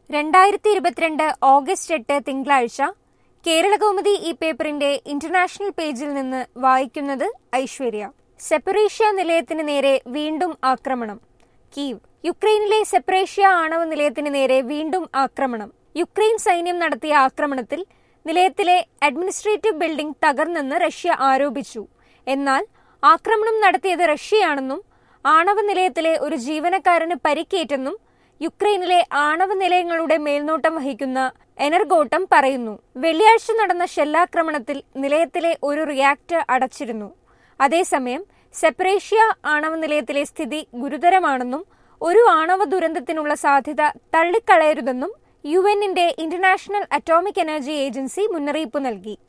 2022 August 8 തിങ്കളാഴ്ച കേരളകൗമുദി ഈ പേപ്പറിന്റെ ഇന്റർനാഷണൽ പേജിൽ നിന്ന് വായിക്കുന്നത് ഐശ്വര്യ. സെപ്പറേഷ്യ നിലയത്തിന് നേരെ വീണ്ടും ആക്രമണം. കീവ്. യുക്രൈനിലെ സെപ്പറേഷ്യ ആണവ നിലയത്തിന് നേരെ വീണ്ടും ആക്രമണം. യുക്രൈൻ സൈന്യം നടത്തിയ ആക്രമണത്തിൽ നിലയത്തിലെ അഡ്മിനിസ്ട്രേറ്റീവ് ബിൽഡിംഗ് തകർന്നെന്ന് റഷ്യ ആരോപിച്ചു. എന്നാൽ ആക്രമണം നടത്തിയത് റഷ്യയാണെന്നും ആണവ നിലയത്തിലെ ഒരു ജീവനക്കാരന് പരിക്കേറ്റെന്നും യുക്രൈനിലെ ആണവ നിലയങ്ങളുടെ മേൽനോട്ടം വഹിക്കുന്ന എനർഗോട്ടം പറയുന്നു. വെള്ളിയാഴ്ച നടന്ന ഷെല്ലാക്രമണത്തിൽ നിലയത്തിലെ ഒരു റിയാക്ടർ അടച്ചിരുന്നു. അതേസമയം സെപ്പറേഷ്യ ആണവ നിലയത്തിലെ സ്ഥിതി ഗുരുതരമാണെന്നും ഒരു ആണവ ദുരന്തത്തിനുള്ള സാധ്യത തള്ളിക്കളയരുതെന്നും യുഎന്നിന്റെ ഇന്റർനാഷണൽ അറ്റോമിക് എനർജി ഏജൻസി മുന്നറിയിപ്പ് നൽകി.